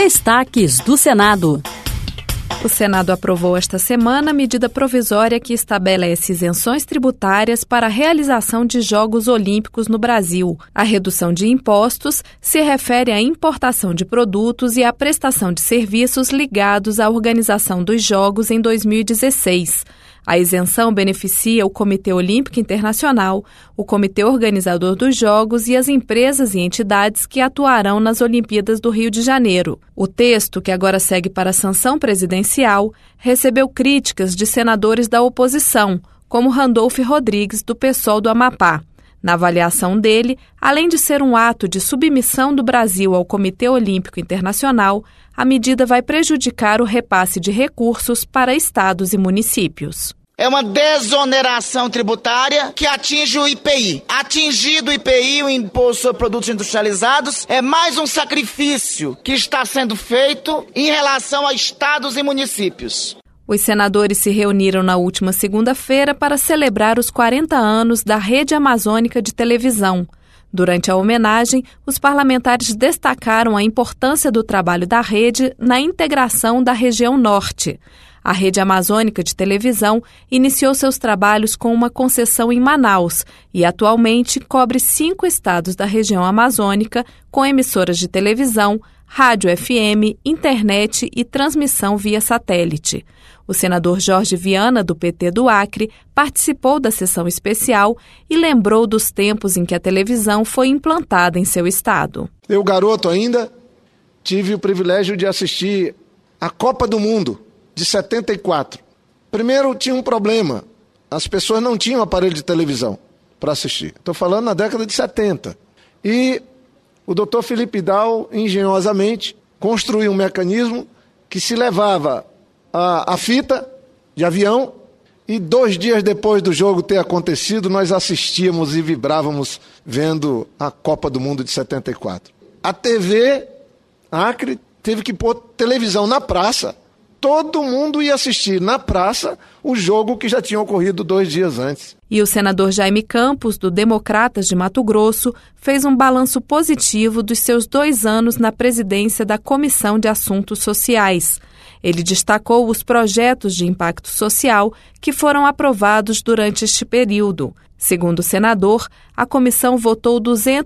Destaques do Senado. O Senado aprovou esta semana a medida provisória que estabelece isenções tributárias para a realização de Jogos Olímpicos no Brasil. A redução de impostos se refere à importação de produtos e à prestação de serviços ligados à organização dos Jogos em 2016. A isenção beneficia o Comitê Olímpico Internacional, o Comitê Organizador dos Jogos e as empresas e entidades que atuarão nas Olimpíadas do Rio de Janeiro. O texto, que agora segue para a sanção presidencial, recebeu críticas de senadores da oposição, como Randolfo Rodrigues, do PSOL do Amapá. Na avaliação dele, além de ser um ato de submissão do Brasil ao Comitê Olímpico Internacional, a medida vai prejudicar o repasse de recursos para estados e municípios. É uma desoneração tributária que atinge o IPI. Atingido o IPI, o Imposto sobre Produtos Industrializados, é mais um sacrifício que está sendo feito em relação a estados e municípios. Os senadores se reuniram na última segunda-feira para celebrar os 40 anos da Rede Amazônica de Televisão. Durante a homenagem, os parlamentares destacaram a importância do trabalho da rede na integração da região norte. A Rede Amazônica de Televisão iniciou seus trabalhos com uma concessão em Manaus e atualmente cobre 5 estados da região amazônica com emissoras de televisão, rádio FM, internet e transmissão via satélite. O senador Jorge Viana, do PT do Acre, participou da sessão especial e lembrou dos tempos em que a televisão foi implantada em seu estado. Eu, garoto ainda, tive o privilégio de assistir a Copa do Mundo de 74. Primeiro tinha um problema, as pessoas não tinham aparelho de televisão para assistir. Estou falando na década de 70. E o doutor Felipe Dal, engenhosamente, construiu um mecanismo que se levava a fita de avião e 2 dias depois do jogo ter acontecido, nós assistíamos e vibrávamos vendo a Copa do Mundo de 74. A TV Acre teve que pôr televisão na praça. Todo mundo ia assistir na praça o jogo que já tinha ocorrido 2 dias antes. E o senador Jaime Campos, do Democratas de Mato Grosso, fez um balanço positivo dos seus 2 anos na presidência da Comissão de Assuntos Sociais. Ele destacou os projetos de impacto social que foram aprovados durante este período. Segundo o senador, a comissão votou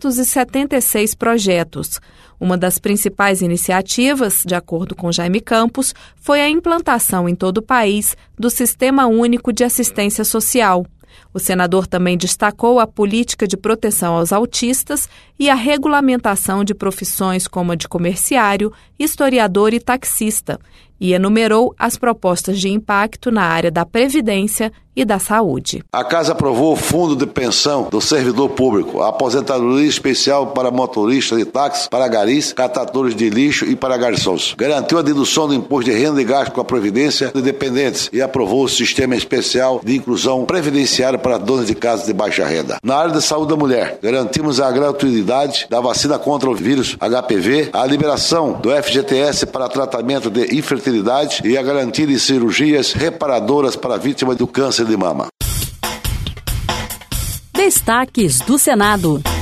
276 projetos. Uma das principais iniciativas, de acordo com Jaime Campos, foi a implantação em todo o país do Sistema Único de Assistência Social. O senador também destacou a política de proteção aos autistas e a regulamentação de profissões como a de comerciário, historiador e taxista, e enumerou as propostas de impacto na área da Previdência e da Saúde. A Casa aprovou o Fundo de Pensão do Servidor Público, a aposentadoria especial para motoristas de táxi, para garis, catadores de lixo e para garçons. Garantiu a dedução do imposto de renda e gasto com a Previdência de dependentes e aprovou o Sistema Especial de Inclusão Previdenciária para donos de casas de baixa renda. Na área da saúde da mulher, garantimos a gratuidade da vacina contra o vírus HPV, a liberação do FGTS para tratamento de infertilidade e a garantia de cirurgias reparadoras para vítimas do câncer de mama. Destaques do Senado.